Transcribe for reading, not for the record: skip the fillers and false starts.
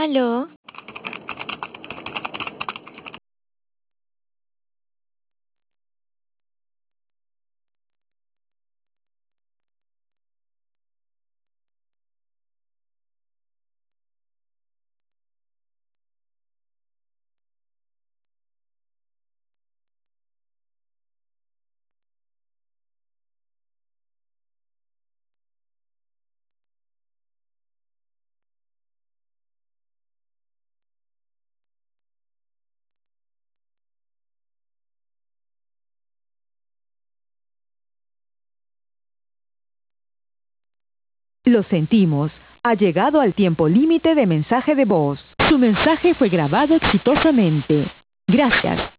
¿Aló? Lo sentimos, ha llegado al tiempo límite de mensaje de voz. Su mensaje fue grabado exitosamente. Gracias.